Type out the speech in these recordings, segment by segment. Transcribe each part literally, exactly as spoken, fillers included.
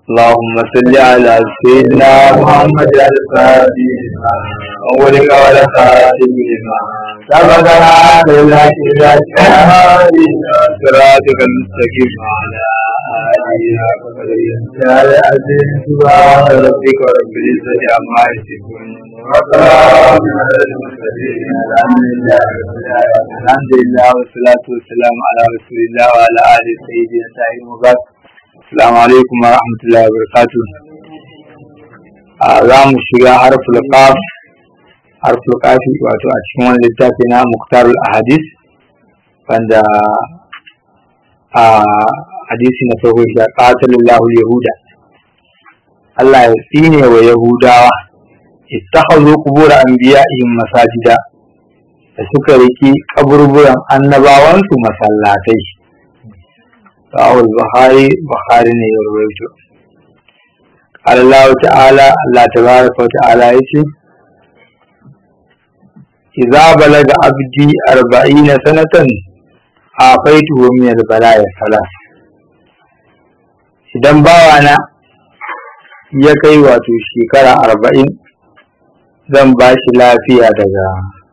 اللهم صل على سيدنا محمد الفاتح أول قول خاتم لما سبقنا بالله صراطك المستقيم على آله وصحبه العظيم سبحان ربك رب العزة عما يصفون وسلام على المرسلين الحمد لله والصلاة والسلام على رسول الله وعلى آله سيدنا سائر مبارك. Assalamu alaikum wa rahmatullahi wa barakatuh. Za mu shiga harful qaf harful qafi wato a cikin wani littafi na Mukhtarul Ahadith wanda a hadisi na farko ya qatalullahu yahuda. Allah ya tsine wa yahudawa ittakhadhu qubur anbiya'ihim masajida da suka riki kaburburan annabawansu masallatai. رواه البخاري بخاري ne ya rawaito. Allah ta'ala Allah tabaraka wa ta'ala yace idza balaga abdi arba'ina sanatan afaitu min al-balaya salas. Idan bawana ya kai wato shekara arba'in zan ba shi lafiya daga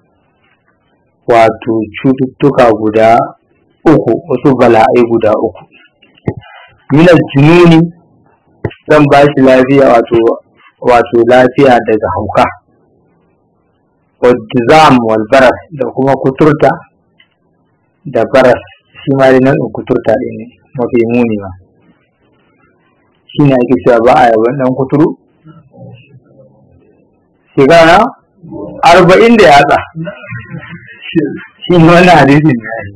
wato cututtuka guda uku wasu bala'ai guda uku. Minal jununi zan ba shi lafiya wato wato lafiya daga hauka, wadzam wal baras da kuma kuturta da baras, shi ma nan kuturta din ne mafi muni ma, shi ne ake cewa ba a yaban dan kuturu shekara arba'in da yatsa, shi ne wannan hadisin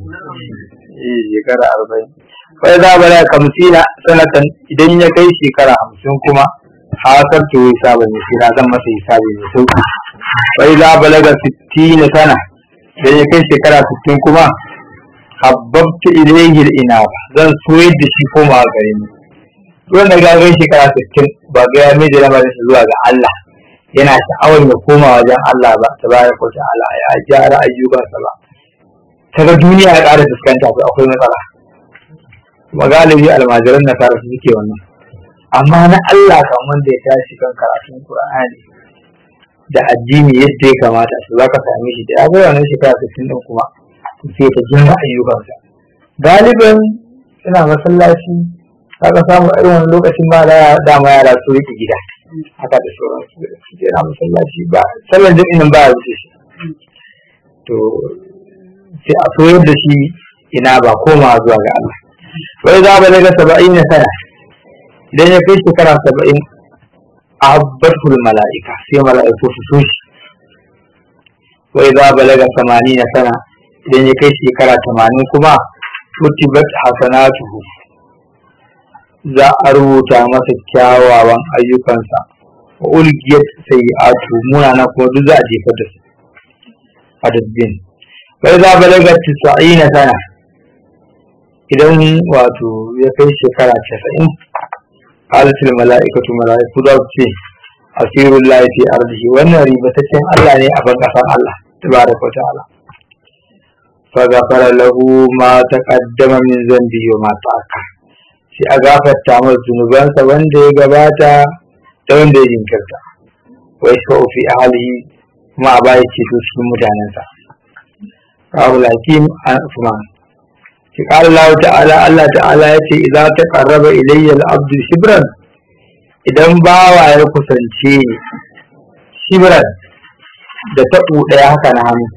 ne shekara arba'in. Wai za bala kamsina sanatan idan ya kai shekara hamsin kuma hasar to hisabin ne sai zan masa hisabi mai sauki. Wai za balaga sittina sana idan ya kai shekara sittin kuma habbabtu ilayhi al-inab zan soyar da shi koma gare ni. Wanda ga kai shekara sittin ba ga ya mai da lamarin zuwa ga Allah yana sha'awar ya koma wajen Allah ba tabaraka wa ta'ala ya gyara ayyukansa ba. Kaga duniya ya ƙara fuskanta to akwai matsala. Magalibi almajiran nasara su suke wannan, amma na Allah kan wanda ya tashi kan karatun Qur'ani da addini yadda ya kamata su zaka same shi da ya ga wannan shekara sittin din kuma sai ta jira ayyukansa. Galiban ina masallaci kaga samu irin wannan lokacin ba da dama yara su rike gida haka da sauran su yana masallaci ba sallan jami'in ba ya wuce shi to sai a soyar da shi ina ba koma zuwa ga Allah. Wai za ba daga saba'in na sana idan ya kai shekara saba'in a habbatul mala'ika sai mala'iku su so shi. Wai za ba daga samani na sana idan ya kai shekara tamanin kuma kutibat hasanatuhu za a rubuta masa kyawawan ayyukansa wa ulgiyat sayyi'atu munana kuma duk za a jefa da su a dabbin. Wai za ba daga tisa'in na sana idan wato ya kai shekara casa'in qalatul mala'ikatu mala'iku za su ce asirul lahi fi ardihi wannan ribataccen Allah ne a ban kasar Allah tabaraka wa ta'ala. Fa ghafara lahu ma taqaddama min dhanbihi wa ma ta'akhkhara sai a gafarta masa zunubansa wanda ya gabata da wanda ya jinkirta. Wa yashfa'u fi ahlihi kuma a bai ce su cikin mutanensa. Rahul Hakim Uthman. قال الله تعالى الله تعالى yace idza taqarraba ilayya al-abdu shibran idan bawa ya kusance shibran da tabu daya haka na hannu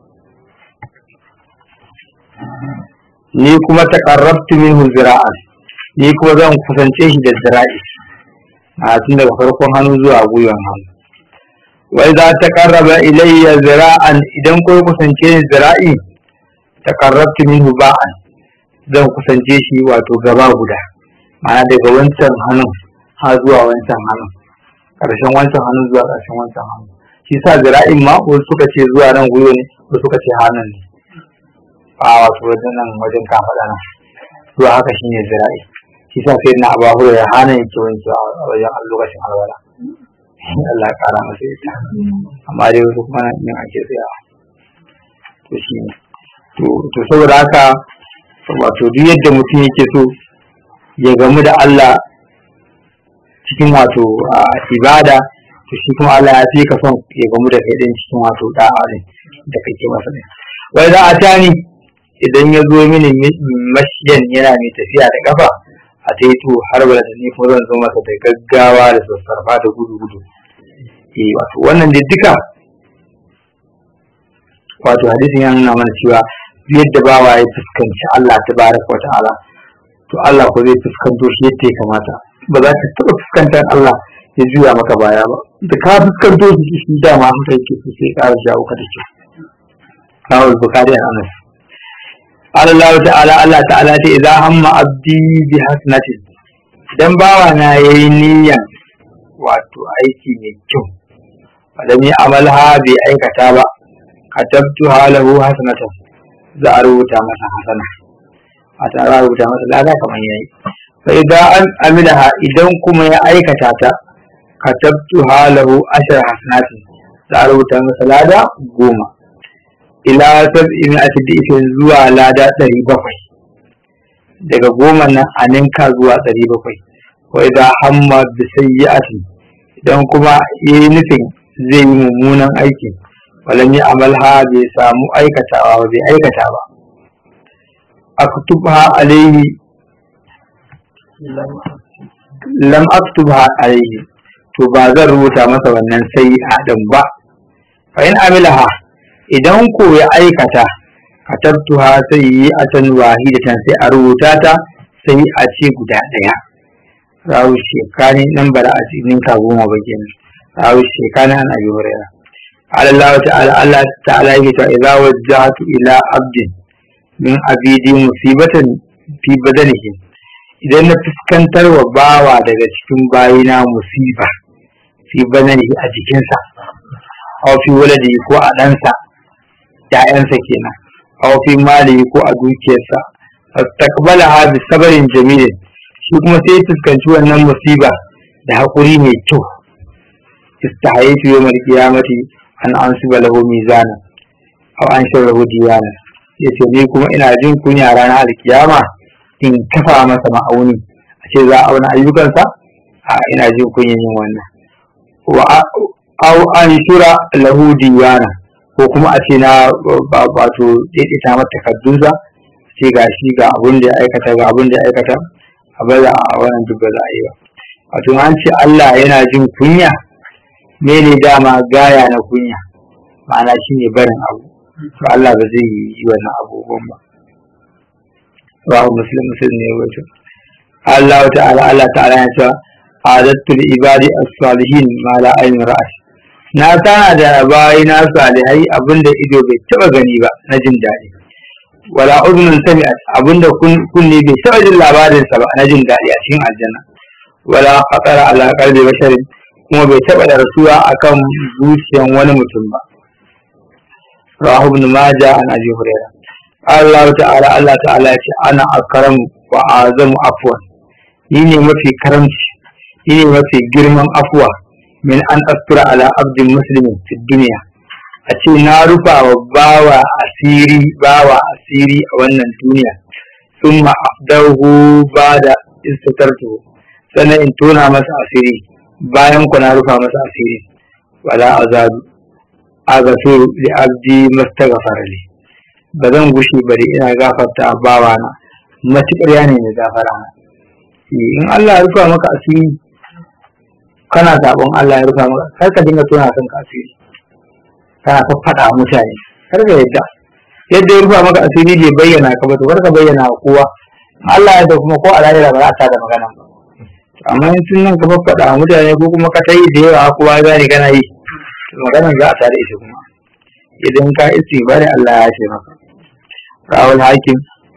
ni kuma taqarrabtu minhu zira'an ni kuma zan kusance shi da zira'i a tun daga farkon hannu zuwa gwiwan hannu. wa idza taqarraba ilayya zira'an idan ko kusance ni zira'i taqarrabtu minhu ba'an zan kusance shi wato gaba guda, ma'ana daga wancan hannun har zuwa wancan hannun, ƙarshen wancan hannun zuwa ƙarshen wancan hannun. Shi sa zira'in ma wasu suka ce zuwa nan gwiwa ne wasu suka ce hannun ne a wato wajen nan wajen kafaɗa nan zuwa haka shi ne zira'i. Shi sa sai na Abu Hurairah hannun yake wanke a wajen lokacin alwala. Allah ya ƙara masa ita, amma dai wasu kuma nan yin ake tsayawa. To shi ne. To saboda haka wato duk yadda mutum yake so ya gamu da Allah cikin wato ibada to shi kuma Allah ya fi ka son ya gamu da kai din cikin wato da'a ne da kake masa ne. Wai za a tani idan ya zo mini mashiyan yana mai tafiya da kafa a taito har bala da ni ko zan zo masa da gaggawa da sassarfa da gudu gudu. Eh wato wannan dai duka wato hadisin ya nuna mana cewa yadda bawa ya fuskanci Allah tabaraka wa ta'ala to Allah ko zai fuskanto shi yadda ya kamata. Ba za ka taɓa fuskantar Allah ya juya maka baya ba, da ka fuskanto shi shi dama haka yake so sai ƙara jawo ka da shi. Rawal Bukhari an Anas. Allah ta'ala Allah ta'ala ce idan hamma abdi bi hasanatin, idan bawa na yayi niyyan wato aiki mai kyau walam ya amalha bai aikata ba katabtu halahu hasanatan, za a rubuta masa hasana a tsara rubuta masa lada kamar yayi. fa idan an amilaha idan kuma ya aikata ta katabtu halahu ashar hasanatin, za a rubuta masa lada goma ila sab'in atbi'in zuwa lada ɗari bakwai, daga goma nan a ninka zuwa ɗari bakwai. wa idan hamma bi sayyi'atin, idan kuma yayi nufin zai yi mummunan aiki walam ya amalha bai samu aikatawa ba bai aikata ba aktubha alayhi lam aktubha alayhi, to ba zan rubuta masa wannan sayyi'a din ba. fa in amilaha, idan ko ya aikata katabtuha sayyi'atan wahidatan, sai a rubuta ta sai a ce guda daya. rawu shekani nan bara a cikin ka goma ba kenan. rawu shekani an abi hurairah Allah ta'ala Allah ta'ala yake ta idza wajjahtu ila abdin min abidi musibatan fi badanihi, idan na fuskantar wa bawa daga cikin bayina musiba fi badanihi a jikinsa, aw fi waladi ko a ɗansa ya'yansa kenan, aw fi mali ko a dukiyarsa, fastaqbalaha bi sabrin jamilin, shi kuma sai fuskanci wannan musiba da hakuri mai kyau. istahaytu yawmal qiyamati an ansiba lahu mizana aw ansharahu diyana, yace ni kuma ina jin kunya ranar alkiyama in kafa masa ma'auni a ce za a auna ayyukansa, a ina jin kunyan yin wannan. wa aw anshura lahu diyana, ko kuma a ce na wato daidaita mata takardunsa sai ga shi ga abun da ya aikata ga abun da ya aikata a bada a wannan duk ba za a yi ba. Wato an ce Allah yana jin kunya, mene dama gaya na kunya, ma'ana shi ne barin abu, to Allah ba zai yi wannan abubuwan ba. Rahu muslim muslim ne wato Allah ta'ala Allah ta'ala ya ce adattu li ibadi as-salihin ma la ayn ra'at, na tana da bayi na salihai abinda ido bai taba gani ba na jin daɗi, wala udhun sami'at, abinda kunne bai taba jin labarin sa ba na jin daɗi a cikin aljanna, wala khatara ala qalbi basharin, kuma bai taba da rasuwa akan zuciyan wani mutum ba. Rahu ibn Majah an Abi Hurairah. Allah ta'ala Allah ta'ala ya ce ana akram wa azamu afwan, ni ne mafi karamci, ni ne mafi girman afwa min an astura ala abdin muslimin fi dunya, a ce na rufa wa bawa asiri bawa asiri a wannan duniya, summa afdahu bada istatartu, sannan in tona masa asiri bayan ku na rufa masa asiri. wala azabu agafiru li abdi mastaghfara li, ba zan gushi bari ina gafarta bawa na matukar yana ne gafara na. in Allah ya rufa maka asiri kana sabon Allah ya rufa maka, kar ka dinga tona kanka asiri kana faffada mutane, kar ka yadda yadda ya rufa maka asiri bai bayyana ka ba, to kar ka bayyana kowa. Allah ya da kuma ko a lahira ba za ta da magana ba, amma in sun nan ka faffada mutane ko kuma ka tayi da yawa kowa gane kana yi, maganar za a tare ita kuma idan ka istighfari Allah ya ce maka. Rawal hakim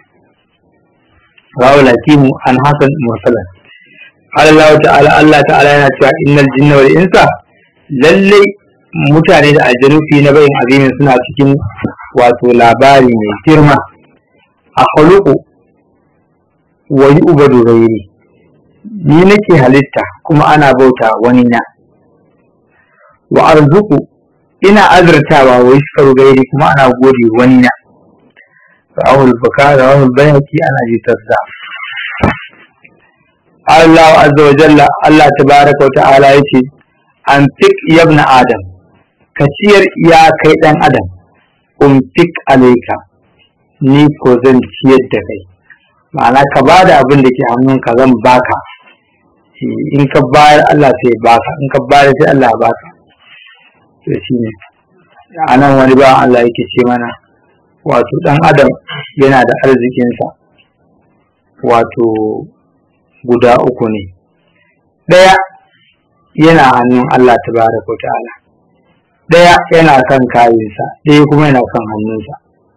rawal hakimu an hasan mursalan Allah ta'ala Allah ta'ala yana cewa innal jinna wal insa, lalle mutane da aljanu fi na bayin azimin suna cikin wato labari mai girma. a khuluqu wa yu'badu ghairi, ni nake halitta kuma ana bauta wani na. wa arzuku, ina azurtawa wa yashkaru gairi kuma ana gode wani na. rawahul bukhari rawahul bayhaqi ana jitarsa. Allah azza wa jalla Allah tabaraka wa ta'ala yace an fik yabna adam ka ciyar ya kai dan adam um fik alayka ni ko zan ciyar da kai ma'ana ka bada abin da ke hannunka zan baka in ka bayar Allah sai baka in ka bayar sai Allah baka to shine anan wani ba Allah yake ce mana wato dan adam yana da arzikinsa wato guda uku ne daya yana hannun Allah tabaraka wa ta'ala daya yana kan kayansa daya kuma yana kan hannunsa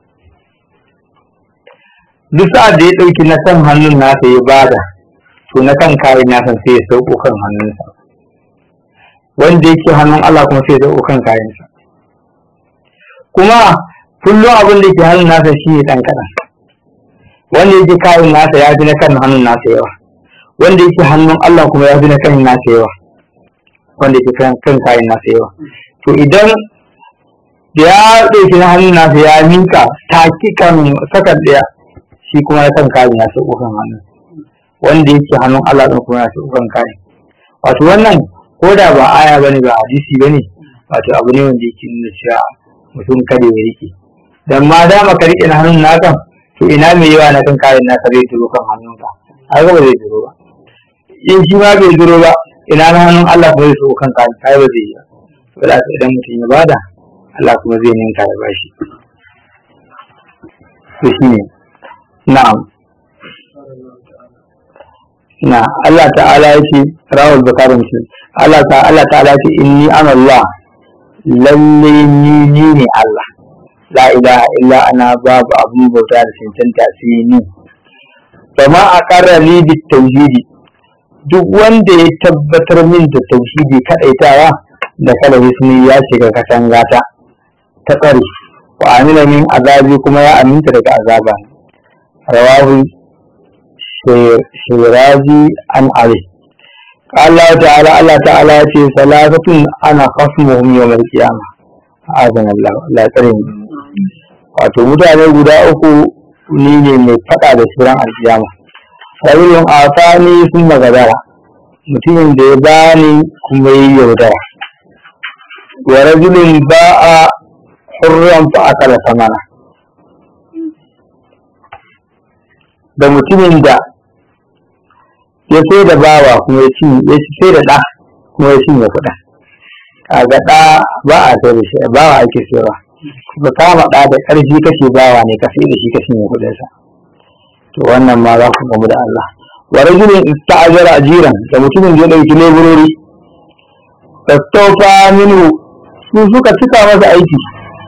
duk sa'ad da ya dauki na kan hannun nasa ya bada to na kan kayan nasa sai ya sauko kan hannunsa wanda yake hannun Allah kuma sai ya sauko kan kayansa kuma kullum abin da ke hannun nasa shi ne ɗan kaɗan wanda yake kayan nasa ya fi na kan hannun nasa yawa wanda yake hannun Allah kuma ya fi na kan nasa yawa wanda yake kan kayan nasa yawa to idan da ya ɗauki na hannun nasa ya minka taki kan sakar ɗaya shi kuma na kan kayan nasa ukan hannun wanda yake hannun Allah ɗin kuma nasa ukan kayan wato wannan ko da ba aya bane ba hadisi bane wato abu ne wanda yake nuna cewa mutum kada ya rike dan ma dama ka rike na hannun naka to ina mai yawa na kan kayan naka zai duro kan hannunka har ba zai duro ba in shi ma bai duro ba ina na hannun Allah kuma zai so kan kayan kai ba zai yi to da idan mutum ya bada Allah kuma zai ninka ya bashi to shine na'am na Allah ta'ala yake rawal bakarin shi Allah ta'ala Allah ta'ala yake inni ana Allah lalle ni ni ne Allah la ilaha illa ana babu abun bauta da cancanta sai ni kama aqarra li bit tauhidi duk wanda ya tabbatar min da tauhidi kadaitawa da kala hisni ya shiga katangata ta tsari wa amina min azabi kuma ya aminta daga azaba rawahu shirazi an ali Allah ta'ala Allah ta'ala ya ce salatatun ana khasmuhum yawm al-qiyamah azan Allah la karim wato mutane guda uku ni ne mai fada da suran al-qiyama rajulun afani sun magadara mutumin da ya bani kuma yi yaudara wa rajulun ba'a hurran fa akala samana da mutumin da ya sai da bawa kuma ya ci ya sai da ɗa kuma ya cinye kuɗin kaga ɗa ba a sai da shi bawa ake sayarwa kuma kama ɗa da ƙarfi kake bawa ne ka sai da shi ka cinye kuɗinsa to wannan ma za ku gamu da Allah wa rajulun ista'jara ajiran da mutumin da ya ɗauki leburori fastawfa minhu su suka cika masa aiki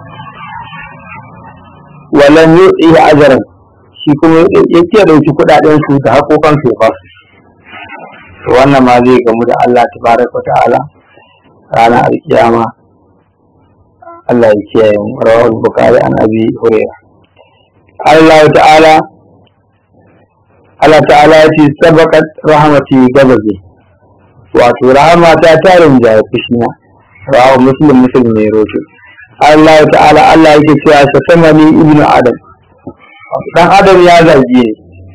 walan yu'i ajran shi kuma yake ɗauki kuɗaɗen su da haƙoƙan su ya fasu wannan ma zai gamu da Allah tabaraka wa ta'ala ranar alkiyama Allah ya kiyaye mu rawahu bukhari an abi hurairah Allah ta'ala Allah ta'ala ya ce sabaqat rahmati gabazi wato rahama ta tarin da kushina rawahu muslim muslim ne roto Allah ta'ala Allah yake cewa satamani ibnu adam dan adam ya zage ni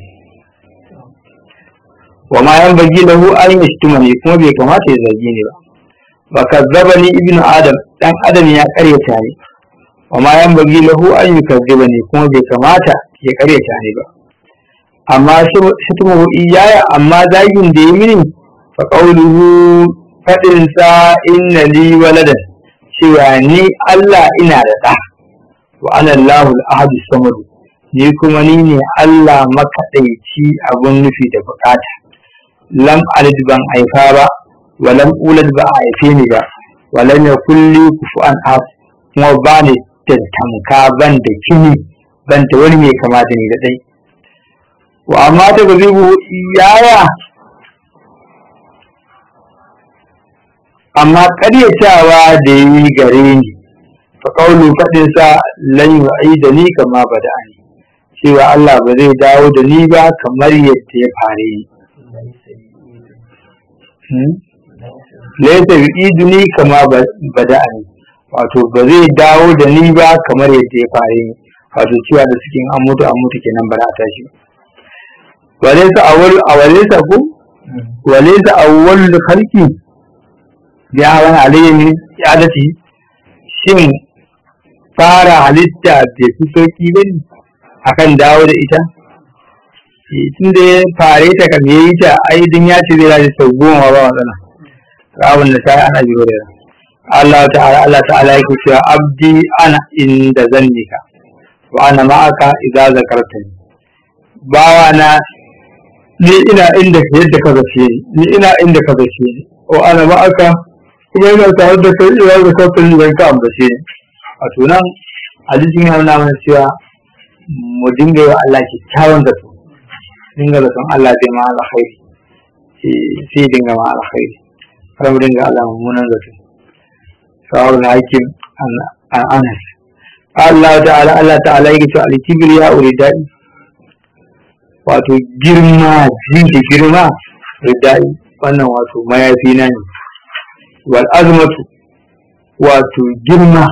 wa ma yan bagi lahu an yashtumani kuma bai kamata ya zage ni ba wa kazzabani ibnu adam dan adam ya karyata ni wa ma yan bagi lahu an yukazzibani kuma bai kamata ya karyata ni ba amma shatumu iyaya amma zagin da ya mini fa qawluhu fadin sa inna li waladan cewa ni Allah ina da da wa ana Allahu al-ahad as-samad ni kuma ni ne Allah makaɗaici abun nufi da bukata lam alid ban haifa ba wa lam ulad ba a haife ni ba wa lam yakul li kufuwan ahad kuma ba ni da tamka ban da kini ban da wani mai kama da ni da dai wa amma ta gazibu iyaya amma ƙaryatawa da yi gare ni fa qawlu fadin sa lan yu'idani kama bada'ani cewa Allah ba zai dawo da ni ba kamar yadda ya fare ni laisa yu'iduni kama bada'ani wato ba zai dawo da ni ba kamar yadda ya fare ni wato cewa da suke an mutu an mutu kenan ba za a tashi ba laysa awwal awwalaysa ku walaysa awwalul khalqi ya wani alayhi i'adati shin fara halitta bai fi sauki bane akan dawo da ita tun da ya fare ta kan yayi ta ai din ya ce zai raje sau goma ba matsala abin da sai ana jiro da Allah ta'ala Allah ta'ala yake cewa abdi ana inda zannika wa ana ma'aka idza zakartani bawa na ni ina inda yadda ka zace ni ina inda ka zace wa ana ma'aka kuma ina tare da kai idza zakartani dan ka ambace ni a tunan hadisin ya nuna mana cewa mu dinga yi wa Allah kyakkyawan zato dinga zaton Allah zai ma alkhairi sai dinga ma alkhairi har mu dinga Allah mummunan zato sawar da hakim an anas Allah ta'ala Allah ta'ala yake cewa al-kibriya uridai wato girma jin da girma ridai wannan wato mayafi na ne wal azmatu wato girma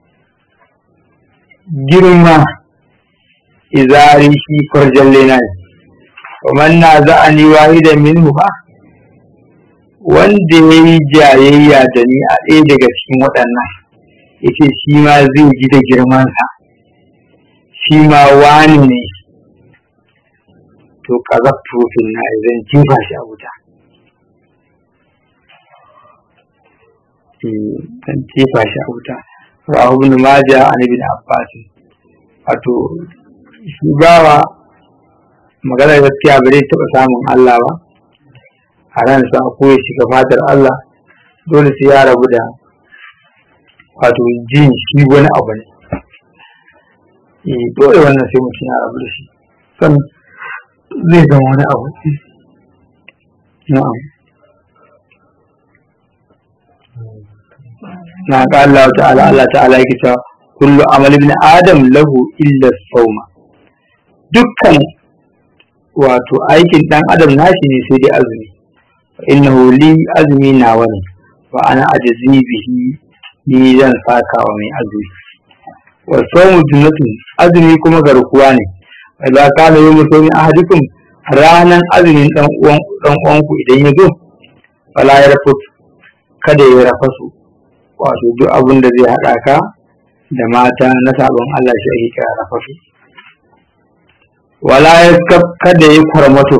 girma izari shi farjalle na ne kamar na za'ani wahida minhu ba wanda ya yi jayayya da ni a ɗaya daga cikin waɗannan yake shi ma zai ji da girmansa shi ma wani ne to kazabtu fil na zan jefa shi a wuta zan jefa shi a wuta rahu ibn majah an ibn abbas wato shi bawa maganar gaskiya ba zai taɓa samun Allah ba a ransa ko ya shiga fadar Allah dole sai ya rabu da wato jin shi wani abu ne eh dole wannan sai mutum ya rabu da shi san zai zama wani abu na'am na ga Allah ta'ala Allah ta'ala yake cewa kullu amal ibn adam lahu illa as-sawma dukkan wato aikin dan adam nashi ne sai dai azumi innahu li azmi nawa ne wa ana ajzi bihi ni zan saka wa mai azumi wa sawmu junnatun azumi kuma garkuwa ne idza kana yawmu sawmi ahadikum ranan azumin dan uwan dan uwanku idan ya zo wala ya rafu kada ya rafasu wato duk abin da zai hada ka da mata na sabon Allah shi ake kira rafasu wala ya kada ya kwarmato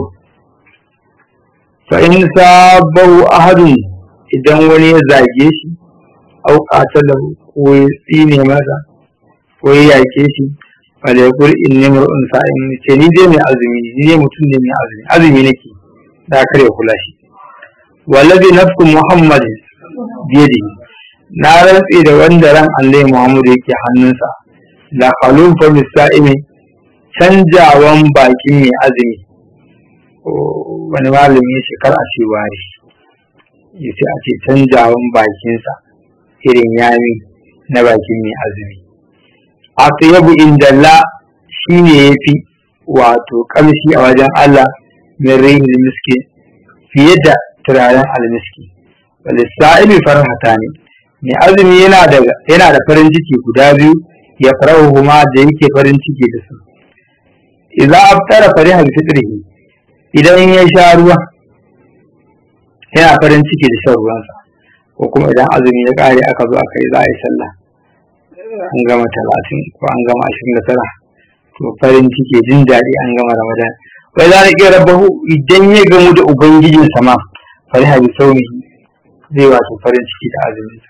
fa in sabahu ahadun idan wani ya zage shi au qatalahu ko ya tsine masa ko ya yake shi fala yaqul inni mar'un sa'im ce ni dai mai azumi ni ne mutum ne mai azumi azumi nake da kare kula shi wallazi nafsu muhammad biyadi na rantsi da wanda ran Allah Muhammad yake hannunsa la khalun fa misa'imi canjawan bakin mai azumi wani malami ya shekar a ce wari ya ce a ce canjawan bakinsa irin yami na bakin mai azumi a tsayabu inda la shi ne ya fi wato kamshi a wajen Allah min rihin miski fiye da turaren almiski walisa'ili farhata ne mai azumi yana da yana da farin ciki guda biyu ya farahu kuma da yake farin ciki da su idza aftara fariha bi fitrihi idan ya sha ruwa yana farin ciki da shan ruwansa ko kuma idan azumi ya kare aka zo aka yi za a yi sallah an gama talatin ko an gama ashirin da tara to farin ciki jin daɗi an gama ramadan wai za a ƙi rabahu idan ya gamu da ubangijinsa ma fariha bi saumihi zai wato farin ciki da azuminsa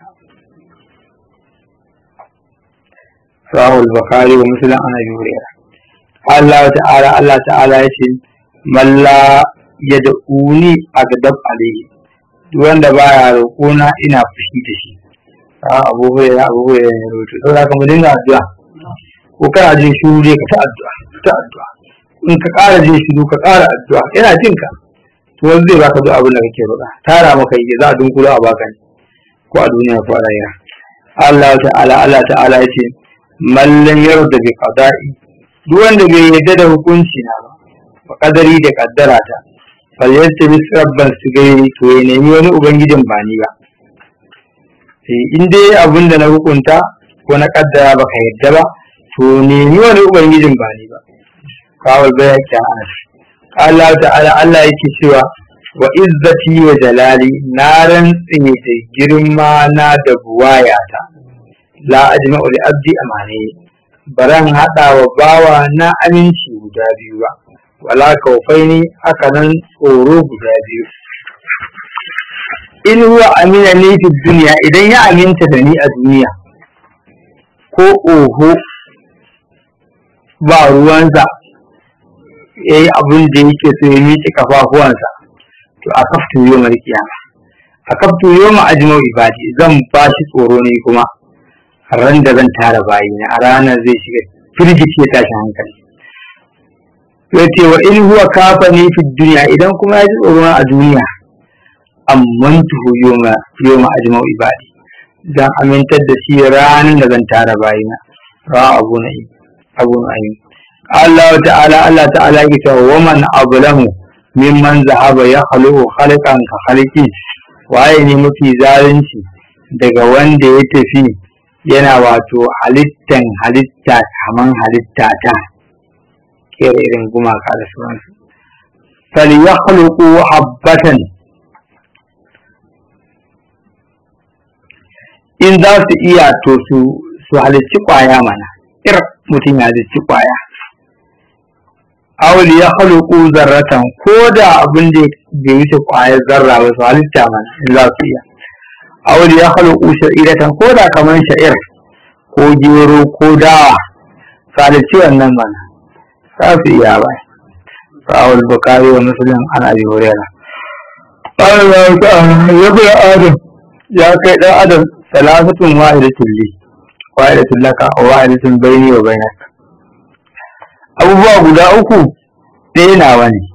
rawahu al-bukhari wa muslim an abi hurairah Allah ta'ala Allah ta'ala yace man la yad'uni agdab alayhi duk wanda baya roƙona ina fushi da shi a Abu Hurairah Abu Hurairah ya roƙo to zaka mu dinga addu'a ko kana jin shiru dai ka ta addu'a ta addu'a in ka ƙara jin shiru ka ƙara addu'a yana jin ka to wanda zai baka duk abin da kake roƙa tara maka yi za a dunkula a baka ne ko a duniya ko a rayuwa Allah ta'ala Allah ta'ala yace man lam yarda bi qada'i duk wanda bai yarda da hukunci na ba ba kadari da kaddara ta fal yastabis rabban sigairi to ya nemi wani ubangijin ba ni ba sai in dai abin da na hukunta ko na kaddara baka yarda ba to nemi wani ubangijin ba ni ba kawai bai yake anas Allah ta'ala Allah yake cewa wa izzati wa jalali na rantsi da girma na da buwayata la ajma'u li abdi amani baran hada wa bawa na aminci guda biyu ba wala kaufaini haka nan tsoro guda biyu. In huwa amina ni fi duniya idan ya aminta da ni a duniya ko oho ba ruwansa ya yi abin da yake so ya miƙe kafafuwansa to a kaftu yau mai kiyama a kaftu yau ma ajimau ibadi zan ba shi tsoro ne kuma a ran da zan tara bayina a ranar zai shiga firgici ya tashi hankali. Ya ce wa in huwa kafa ni fi duniya idan kuma ya ji tsoro a duniya ammantuhu yawma yawma ajma'u ibadi dan amintar da shi ranan da zan tara bayina ra abu na abu na ayi Allah ta'ala Allah ta'ala yake cewa wa man ablahu mimman zahaba ya khaluqu khalqan ka khaliqi waye ne mafi zalunci daga wanda ya tafi yana wato halittan halitta kaman halitta ta kere irin gumaka da sauransu fal yakhluqu habbatan in za su iya to su su halicci kwaya mana ir mutum ya halicci kwaya awli ya khaluqu zarratan ko da abin da bai wuce kwayar zarra ba su halitta mana in za su iya awli ya khaluqu sha'iratan ko da kaman sha'ir ko gero ko dawa su halicci wannan mana za su iya ba rawal bukari wa muslim an abi hurairah Allah ta'ala ya bi adam ya kai dan adam salafatun wahidatun li wahidatun laka wa wahidatun baini wa bainak abubuwa guda uku ɗaya nawa ne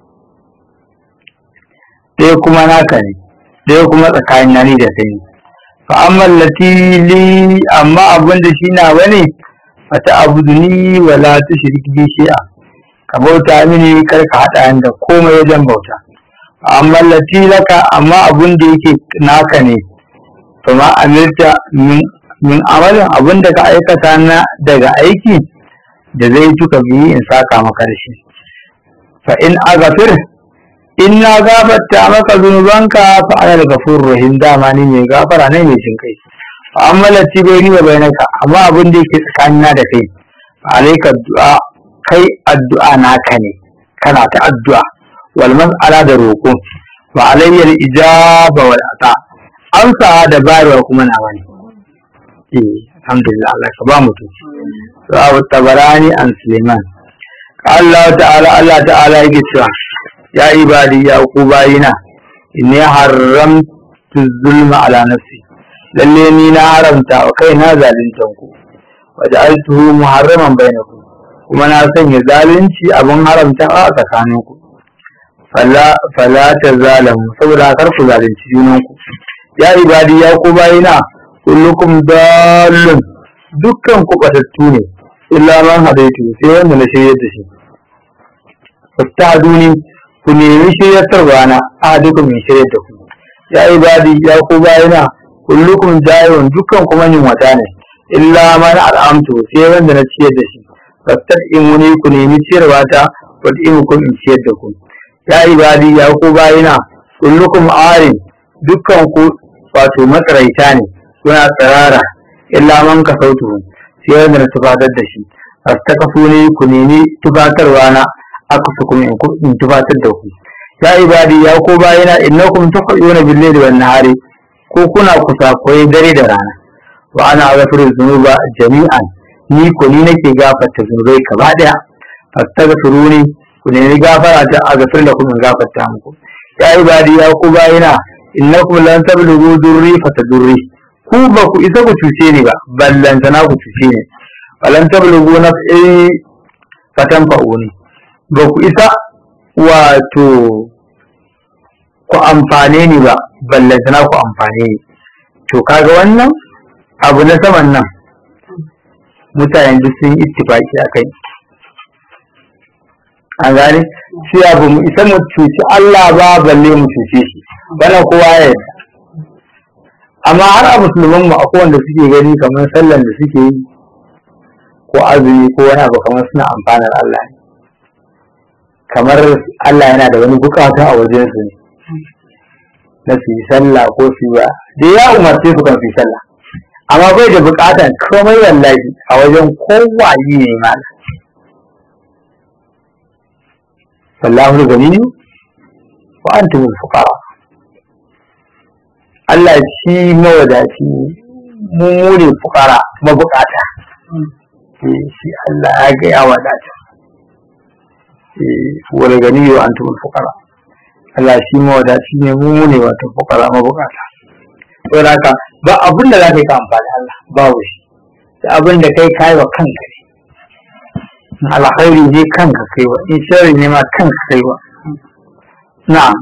ɗaya kuma naka ne ɗaya kuma tsakanin nani da kai fa amma lati li amma abin da shi nawa ne fata abuduni wa la tushrik bi shay'a ka bauta mini kar ka hada da komai wajen bauta amma lati laka amma abin da yake naka ne kuma amirta min amalin abin da ka aikata na daga aiki da zai tuka biyi in saka maka da shi fa in agafir in na gafarta maka zunubanka fa ana da gafurur rahim dama ni mai gafara ne mai jin kai fa amalati bai ni bai naka amma abin da yake tsakanina da kai fa alayka du'a kai addu'a naka ne kana ta addu'a wal mas'ala da roko fa alayya al ijaba wal ata amsa da bayarwa kuma na wani eh alhamdulillah Allah ka ba mutum rawu tabarani an Suleiman Allah ta'ala Allah ta'ala yake cewa ya ibadi ya ku bayina inni haramtu zulma ala nafsi lalle ni na haramta wa kaina zaluntan ku waja'altuhu muharraman bainakum kuma na sanya zalunci abun haramta a tsakaninku fala fala tazalamu saboda kar ku zalunci junanku ya ibadi ya ku bayina kullukum dallun dukkan ku batattu ne illa man hadaitu sai wanda na shirye da shi fattaduni ku nemi shiryatarwa na ahadukum min shirye da ku ya ibadi ya ku bayina kullukum jayun dukkan ku manyan wata ne illa man al'amtu sai wanda na ciyar da shi fattadimuni ku nemi ciyarwa ta wadimukum in ciyar da ku ya ibadi ya ku bayina kullukum arin dukkan ku wato matsaraita ne suna tsirara illa man ka sautu sai wanda na tufatar da shi astakafu ne ku nemi tufatarwa na aka su kuma in tufatar da ku ya ibadi ya ko bayina innakum tuqiyuna bil layli wan nahari ko kuna kusa koyi dare da rana wa ana aghfiru dhunuba jami'an ni ko ni nake gafarta zunubai gaba daya fastaghfiruni ku nemi gafara ta aghfir lakum in gafarta muku ya ibadi ya ko bayina innakum lan tablughu durri fatadurri ku ba ku isa ku cuce ni ba ballan sana ku cuce ni balan tablughu naf'i fatanfa'uni ba ku isa wato ku amfane ni ba ballan sana ku amfane ni to kaga wannan abu na saman nan mutane duk sun ittifaki akai an gane shi abu mu isa mu cuci Allah ba balle mu cuce shi wannan kowa ya yarda amma har a musulman mu akwai wanda suke gani kamar sallan da suke yi ko azumi ko wani abu kamar suna amfanar Allah ne kamar Allah yana da wani bukata a wajen su ne na su yi sallah ko su yi ba da ya umarce su kan su yi sallah amma bai da bukatan komai wallahi a wajen kowaye ne ma wallahu ghaniyyu wa antum al-fuqara Allah shi mawadaci mu ne fuqara mabukata shi Allah ya ga ya wadata wala ghaniyyu wa antum al-fuqara Allah shi mawadaci ne mu ne wato fuqara mabukata to haka ba abin da za ka yi ka amfani Allah ba shi da abin da kai kai wa kanka ne alkhairi ne kanka kai wa in sharri ne ma kanka kai wa na'am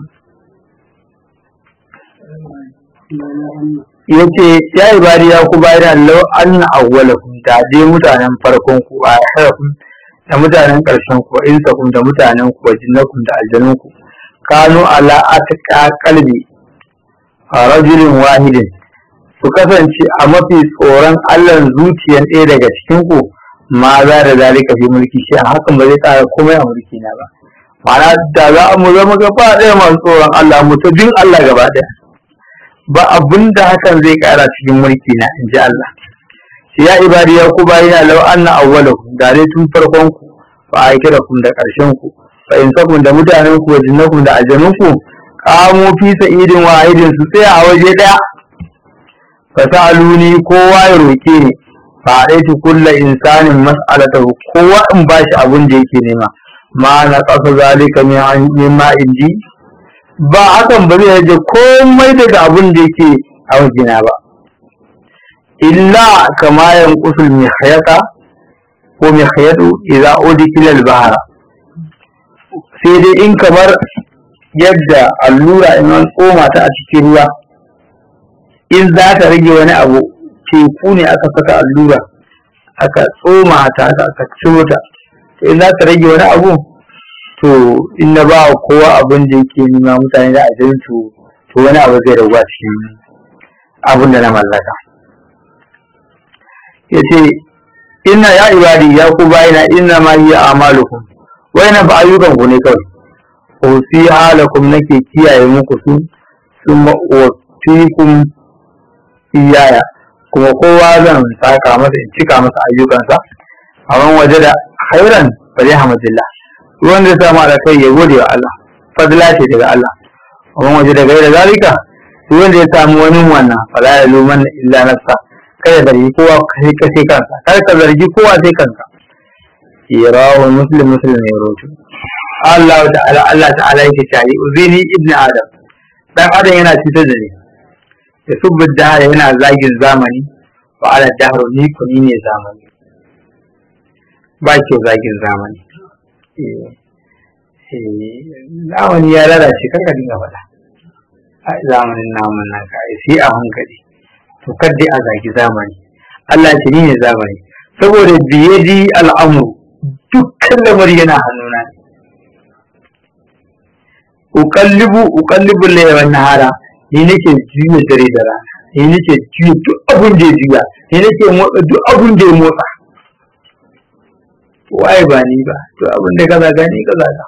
yace ya ibadi ya ku bayan Allah anna awwalakum da je mutanen farkon ku a harafin da mutanen karshen ku in sakum da mutanen ku jinnakum da aljanun ku kanu ala atqa qalbi rajulin wahidin su kasance a mafi tsoron Allah zuciyar ɗaya daga cikin ku ma za da zalika fi mulki shi hakan ba zai ƙara komai a mulki na ba ma'ana da za mu zama gaba ɗaya masu tsoron Allah mu ta bin Allah gaba ɗaya ba abin da hakan zai ƙara cikin mulki na in ji Allah ya ibadi ya ku bayina lau anna awwalakum da dai tun farkon ku fa aikirakum da ƙarshen ku fa in sakum da mutanen ku wa jinnakum da aljanun ku kamo fi sa'idin wahidin su tsaya a waje daya fasaluni kowa ya roke ni fa aitu kullu insanin mas'alatahu kowa in bashi abin da yake nema ma na qasa zalika min ma indi ba hakan ba zai rage komai daga abin da yake a wajena ba illa kama yanqusul mihyata ko mihyatu idza udkila al-bahra sai dai in kamar yadda allura in an tsoma ta a cikin ruwa in za ta rage wani abu teku ne aka saka allura aka tsoma ta aka ciro ta in za ta rage wani abu to in na ba kowa abin da yake nima mutane da ajiyar to to wani abu zai ragu a cikin abin da na mallaka ya ce inna ya ibadi ya ku bayina inna ma hiya amalukum wayna ba ayyukan ku ne kawai usi halakum nake kiyaye muku su summa utikum iyaya kuma kowa zan saka masa in cika masa ayyukansa amma waje da khairan bari hamdulillah wanda ya samu da kai ya gode wa Allah fadla ce daga Allah amma waje da gaira zalika wanda ya samu wani wannan fala ya luman illa nafsa kada zargi kowa kai kai kansa kada ka zargi kowa sai kanka yarawu muslim muslim ne roto Allah ta'ala Allah ta'ala yake cewa uzini ibnu adam dan adam yana cutar da ni ya subbu da yana zagin zamani wa ala dahru ni kuni ne zamani ba ke zagin zamani zamani ya lalace kanka dinga faɗa a zamanin namun nan ka sai a hankali to kadai a zagi zamani Allah ce ni ne zamani saboda biyadi al'amru dukkan lamari yana hannuna ne uqallibu uqallibu layla wan nahara ni nake juya dare da rana ni nake juya duk abun da ya juya ni nake motsa duk abun da ya motsa waye ba ni ba to abin da kaza gani kaza ka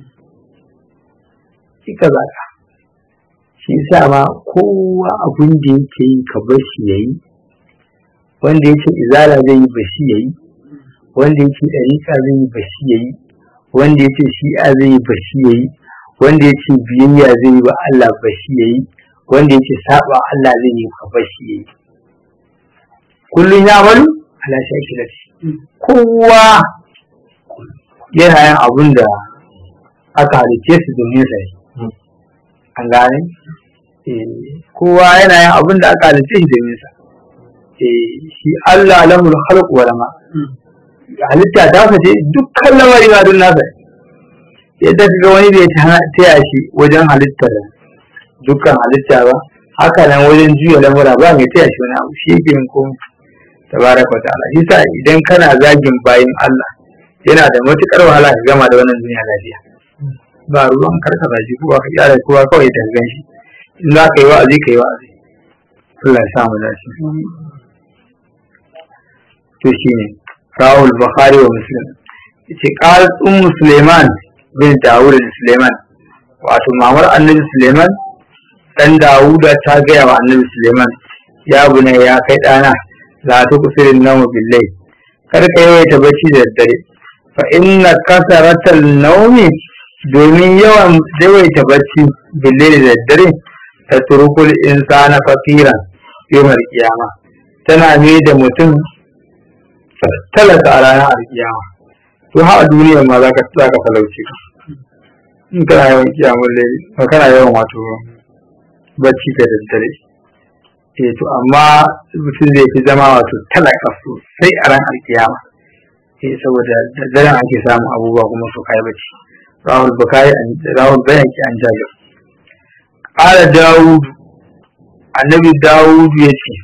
shi kaza ka shi yasa ma kowa abin da yake yi ka bar shi yayi wanda yake izala zai yi bashi yayi wanda yake dariƙa zai yi bashi yayi wanda yake shi'a zai yi bashi yayi wanda yake biyayya zai yi wa Allah bashi yayi wanda yake saba Allah zai yi ka bashi yayi kullun ya wani ala shakilati kowa yana yin abin da aka halice su domin sa an gane kowa yana yin abin da aka halice shi domin sa shi Allah alamul khalq wal ma halitta ta fice dukkan lamari na dun nasa yadda kaga wani bai taya shi wajen halitta dukkan halitta ba haka nan wajen juya lamura ba mai taya shi wani abu shi yake yin komai tabaraka ta'ala shi sa idan kana zagin bayin Allah yana da matukar wahala ka gama da wannan duniya lafiya ba ruwan karka zagi kowa ka yara kowa kawai ta gan shi in za ka yi wa'azi ka yi wa'azi Allah ya sa mu dace to shine rawul bukhari wa muslim yace qal ummu sulaiman bin dawud sulaiman wato mamar annabi sulaiman dan Dawuda ta gaya wa Annabi Suleiman ya bune ya kai dana la tuqsirin nawm billahi kar ka yawaita bacci da daddare fa inna kasaratal nawmi domin yawan yawaita bacci billahi da daddare ta turukul insana fakiran yawmal qiyama tana mai da mutum talaka a ranar alkiyama to ha a duniya ma zaka zaka talauce ka in kana yawan kiyamun laili ba kana yawan wato bacci da daddare eh to amma mutum zai fi zama wato talaka sosai a ran alkiyama eh saboda daren ake samun abubuwa kuma su kai bacci rahul bukai rahul bayaki an jabir qala daud annabi daud yace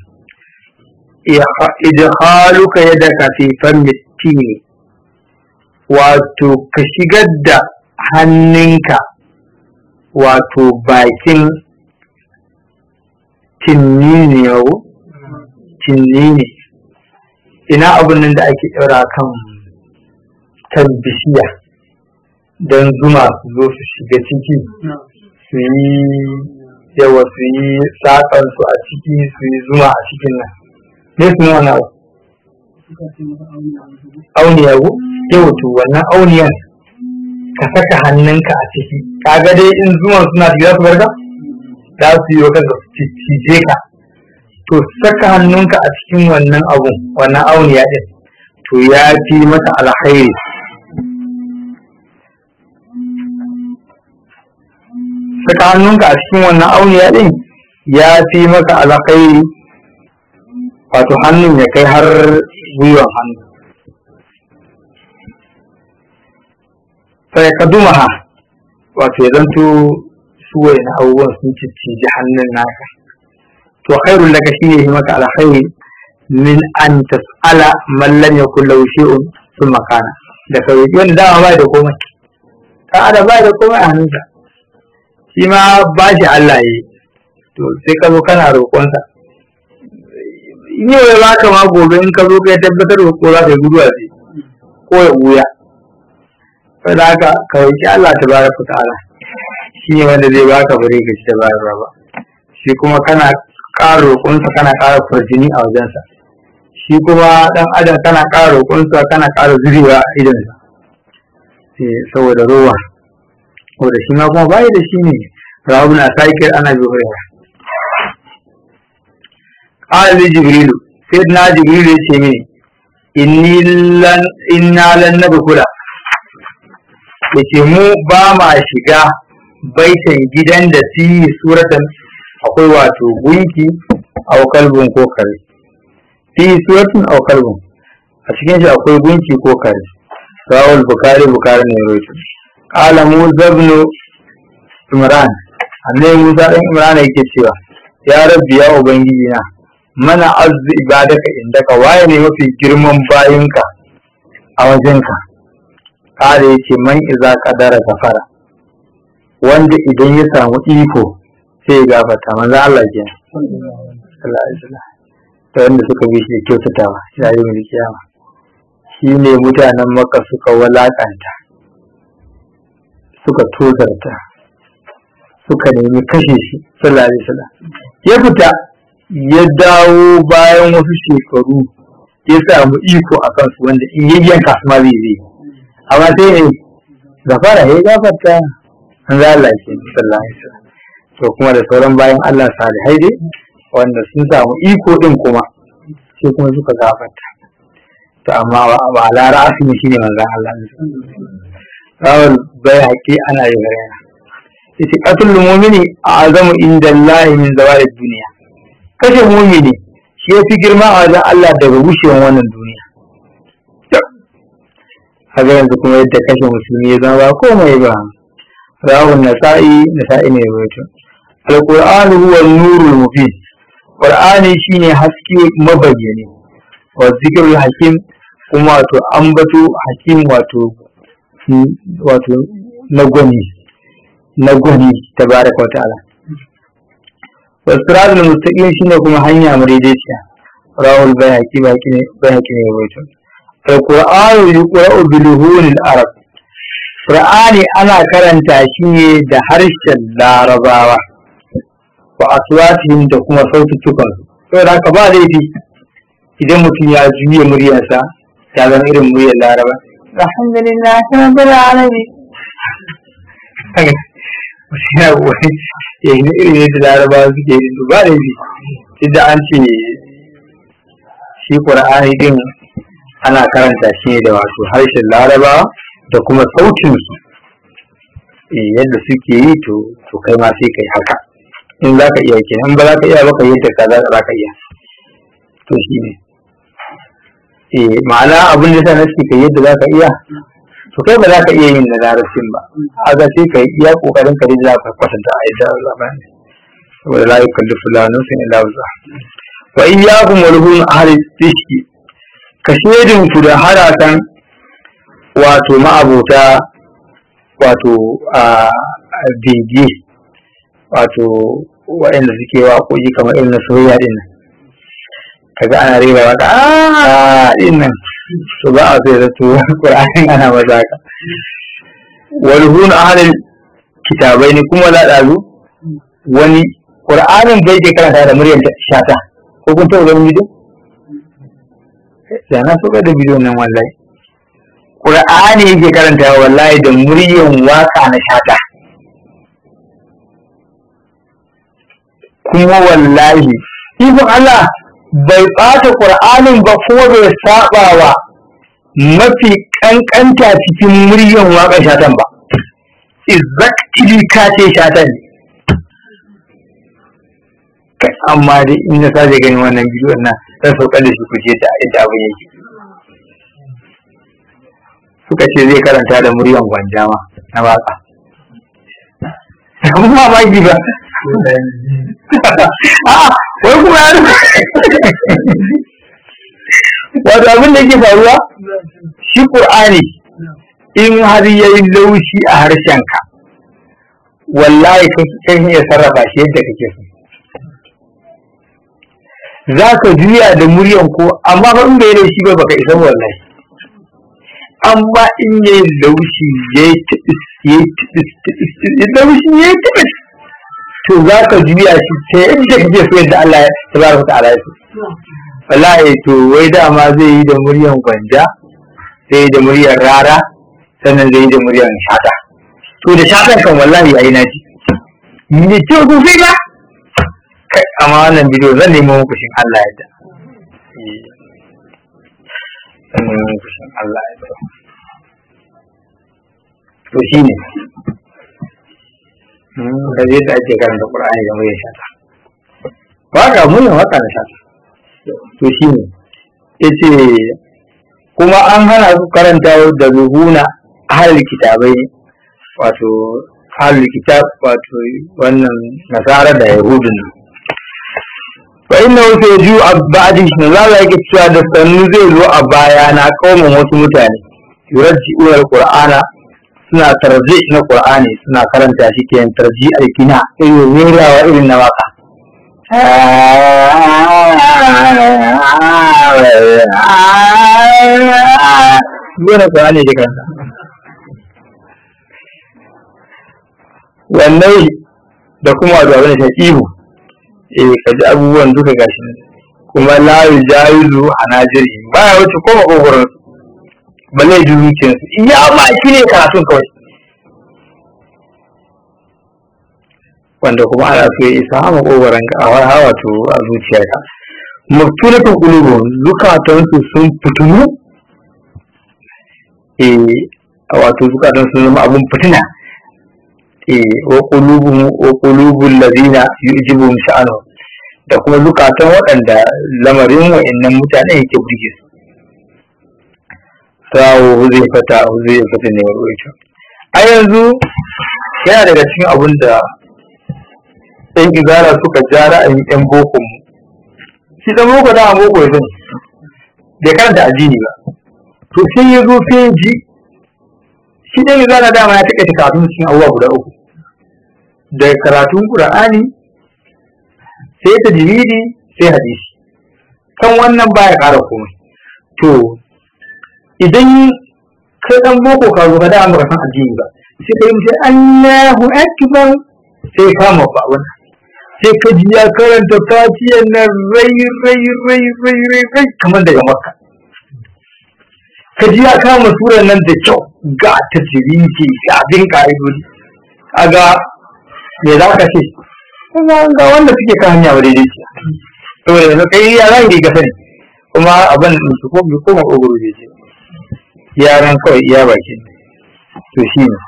idkhaluka yadaka fi fammi tini wato ka shigar da hannunka wato bakin tinni ne yau tinni ne ina abun nan da ake ɗaura kan kan bishiya don zuma su zo su shiga ciki su yi yawa su yi saƙansu a ciki su yi zuma a cikin nan ne su ne wani abu auniya ko yau to wannan auniyan ka saka hannunka a ciki kaga dai in zuwan suna shiga su barka za su yi kanka su cije ka to saka hannunka a cikin wannan abun wannan auniya din to ya fi mata alkhairi saka hannunka a cikin wannan auniya din ya fi maka alkhairi wato hannun ya kai har gwiwan hannu sai ka dumaha wato ya zanto su na abubuwan sun cicciji hannun naka to khairul laka shine yi maka alkhairi min an tas'ala man lam yakul lahu shay'un thumma kana da kai wanda dama bai da komai ka da bai da komai a hannunsa shi ma ba shi Allah yi to sai ka zo kana roƙonsa in yau ya baka ma gobe in ka zo ka tabbatar da ko za ka yi guduwa sai ko ya buya sai da haka ka roƙi Allah tabaraka ta'ala shi ne wanda zai baka bare ka ci tabaraka ba shi kuma kana ƙara roƙonsa kana ƙara farjini a wajensa shi kuma dan adam kana ƙara roƙonsa kana ƙara zurewa a idansa eh saboda ruwa saboda shi ma kuma bai da shi ne rawuna saikir ana zuwa qala jibril sayyidina jibril ya ce mini inni lan inna lan nabkula yace mu ba ma shiga baitan gidan da fi suratan akwai wato gunki aw kalbun ko kare fi suratun aw kalbun a cikin shi akwai gunki ko kare rawal bukari bukari ne rawaito qala musa ibn imran annabi musa dan imran yake cewa ya rabbi ya ubangiji na mana azzu ibadaka indaka waye ne mafi girman bayinka a wajenka kare yace man iza qadara gafara wanda idan ya samu iko sai ya gafarta manzo Allah ke Allah ya ta wanda suka bi shi kyautatawa yayin da kiyama shine mutanen Makka suka walakanta suka tozarta suka nemi kashe shi sallallahu alaihi wasallam ya fita ya dawo bayan wasu shekaru ya samu iko a kansu wanda in yayyanka su ma zai zai amma sai ne gafara ya gafarta an za Allah ke sallallahu alaihi wasallam to kuma da sauran bayan Allah salihai dai wanda sun samu iko din kuma sai kuma suka gafarta to amma ba la ra'asi ne shine manzon Allah rawal bai haƙi ana yi bayana yace qatul mu'mini a'zamu inda Allah min zawai dunya kashe mu'mini shi yafi girma a wajen Allah daga rushewan wannan duniya kaga yanzu kuma yadda kashe musulmi ya zama ba komai ba rawun nasa'i nasa'i ne wato alqur'anu huwa an-nurul mubin qur'ani shine haske mabayyane wa zikrul hakim kuma wato ambato hakim wato wato na gwani na gwani tabaraka wa ta'ala wasiratul mustaqim shine kuma hanya madaidaiciya rawul bayhaqi baki ne bayhaqi ne wato alqur'anu yuqra'u biluhunil arab qur'ani ana karanta shi ne da harshen larabawa wa aswatihim da kuma sautukan su saboda haka ba laifi idan mutum ya juye muryarsa ya zama irin muryar Laraba alhamdulillah rabbil alamin ya wani ya yi irin yadda Laraba suke yi ba laifi idan an ce shi Qur'ani din ana karanta shi ne da wato harshen Laraba da kuma sautin su yadda suke yi to to kai ma sai kai haka in za ka iya kenan ba za ka iya baka yadda ka za ka iya to shi ne eh ma'ana abin da sana shi kai yadda za ka iya to kai ba za ka iya yin na larabcin ba aga sai kai iya kokarin ka da ka kwatanta a yadda Allah ba ne saboda la yukallifu la nafsan illa wus'aha wa iyyakum wa lahum ahli tishki ka shedin ku da harakan wato ma'abota wato a bege wato waɗanda suke waƙoƙi kamar irin na soyayya din nan kaga ana rera waka a din nan to ba a sai da to Qur'ani ana maza ka walhun ahlul kitabai ne kuma la dazu wani Qur'anin bai ke karanta da muryar shata ko kun taɓa ganin bidiyo da na so ga da bidiyo nan wallahi Qur'ani yake karanta wallahi da muryar waka na shata kuma wallahi ibn Allah bai ɓata Qur'anin ba ko bai saba wa mafi kankanta cikin muryar waka shatan ba exactly ka ce shatan ne amma dai in na saje ganin wannan bidiyon nan sai sauka da shi kuje da ita abin yake suka ce zai karanta da muryan gwanjama na waka kuma ba ki ba a wai kuma ya wato abin da yake faruwa shi Qur'ani in har yayi laushi a harshenka wallahi kai ne ya sarrafa shi yadda kake so za ka juya da muryan ko amma fa in bai laushi ba baka isa wallahi amma in yayi laushi yayi tibis yayi tibis tibis laushi yayi tibis to za ka juya shi ta yadda kake so yadda Allah ya tabaraka ta'ala ya so wallahi to wai dama zai yi da muryan gwanja zai yi da muryan rara sannan zai yi da muryan shata to da shatan kan wallahi yayi naji ni ce ku sai ba kai amma wannan bidiyo zan nemo muku shin Allah ya da zan nemo muku shin Allah ya da to shine da yadda ake karanta Qur'ani da muryan shata ba ga muryan waka na shata to shine yace kuma an hana su karanta da ruhuna ahlul kitabai wato ahlul kitab wato wannan nasara da yahudun fa inna hu sayju abadi nazala yake cewa da sannu zai zo a baya na kauman wasu mutane yurji'una alqur'ana suna tarji na qur'ani suna karanta shi ke tarji alkina irin rerawa irin na waka Gona Qur'ani da kansa wannan da kuma da wani taqibu eh kaji abubuwan duka gashi kuma la yujayizu anajiri ba ya wuce ko makogoron balle zuciyar su iya ma shine karatun kawai wanda kuma ana so ya isa makogoron ka a hawa to a zuciyarka mutulatul qulubu zukatan su sun fitunu eh wato zukatan sun zama abun fitina eh wa qulubuhum wa qulubul ladina yujibuhum sha'anu da kuma zukatan waɗanda lamarin wa'annan mutane yake burge su tawo zai fata zai fata ne warwaito a yanzu yana daga cikin abun da ɗan izara suka ja ra'ayin ɗan boko mu shi ɗan boko da boko ya sani bai karanta addini ba to sai ya zo sai ji shi ɗan izara dama ya taƙaita karatun cikin abubuwa guda uku da karatun Qur'ani sai tajwidi sai hadisi kan wannan baya ƙara komai to idan kai ɗan boko ka zo ka da amurka san addini ba sai kai mu sai Allahu akbar sai kama ba wannan sai ka ji ya karanta fatiyan nan rai rai rai rai rai rai kamar daga Makka. Ka ji ya kama surar nan da kyau ga tajwidi ga abin ka'idodi. Kaga me za ka ce? Ga wanda suke kan hanya wa daidai ce. Saboda yanzu kai ya zan ka sani kuma abin da su ko koma ogoro ne ce. Yaran kawai iya baki. To shi ne.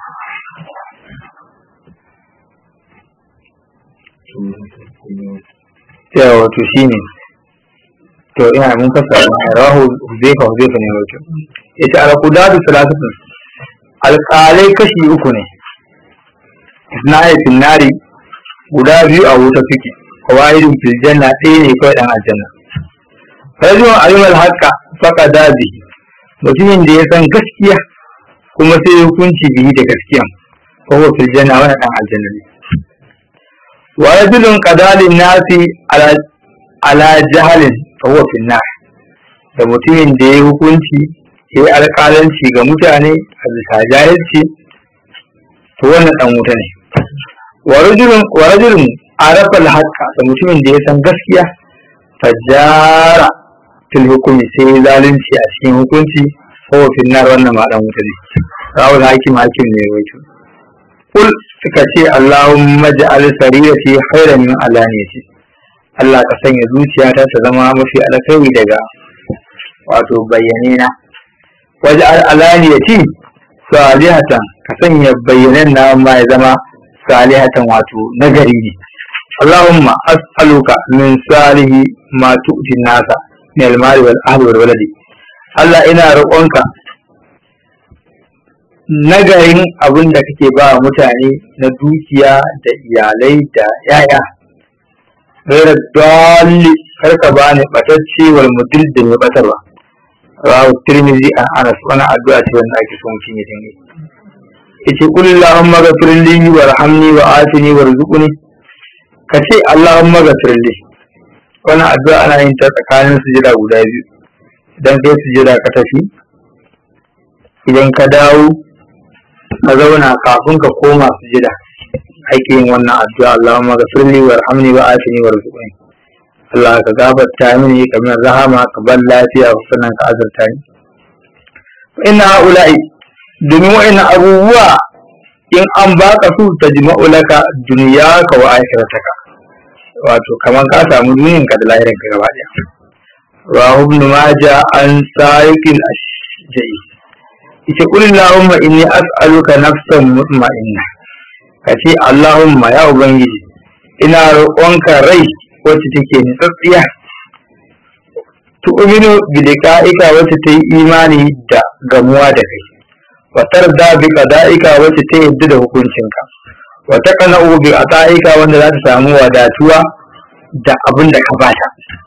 Yawa to shi ne. To ina mun fasa rahu Huzaifa Huzaifa ne wato. Yace al-qudatu salatun. Alƙalai kashi uku ne. Isna'atin nari guda biyu a wuta suke. Qawaidun fil janna ɗaya ne kawai dan aljanna. Rajulun alimal haqqa faqada bi. Mutumin da ya san gaskiya kuma sai hukunci bihi da gaskiya. Ko huwa fil janna wa dan aljanna ne. Wa rajulun qadalin nasi ala ala jahalin fa huwa fil nar. Da mutumin da ya hukunci ya yi alƙalanci ga mutane a bisa jahilci to wannan dan wuta ne. Wa rajulun wa rajulun arafa al-haqqa da mutumin da ya san gaskiya fajara fil hukumi sai zalunci a cikin hukunci ko fil nar wannan ma dan wuta ne. Rawul hakim hakim ne wato. Kul suka ce Allahumma ja'al sarirati khairan min alaniyati. Allah ka sanya zuciyata ta zama mafi alkhairi daga wato bayyane na. Waj'al alaniyati salihatan, ka sanya bayyanan na ma ya zama salihatan wato nagari ne. Allahumma as'aluka min salihi ma tu'ti nasa min al-mali wal ahli wal waladi. Allah ina roƙonka nagarin abin da kake ba mutane na dukiya da iyalai da yaya. Gairar dalli karka bani batacce wal mudil da mai batarwa. Rawu Tirmidhi an Anas, wani addu'a ce wanda ake so mutum ya dinga. Yace qul Allahumma ghfir li warhamni wa afini warzuqni. Kace Allahumma ghfir li. Wannan addu'a ana yin ta tsakanin sujada guda biyu. Idan kai sujada ka tafi, idan ka dawo ka zauna kafin ka koma sujada ake yin wannan addu'a Allahumma ghfir li warhamni wa afini warzuqni. Allah ka gafarta mini kamar rahama ka bar lafiya sannan ka azurta ni. Inna haula'i domin wa'annan abubuwa in an baka su tajma'u laka dunyaka wa akhirataka, wato kamar ka samu duniyan ka da lahirin ka gaba daya. Rahu ibn Majah an Sa'iqil Ashja'i. Ita qul Allahumma inni as'aluka nafsan mutma'inna. Kace Allahumma ya ubangiji ina roƙonka rai wacce take nutsatsiya, tu'minu bi liqa'ika wacce ta yi imani da gamuwa da kai, wa tarda bi qada'ika wacce ta yadda da hukuncinka, wa taqna'u bi ata'ika wanda za ta samu wadatuwa da abin da ka bata.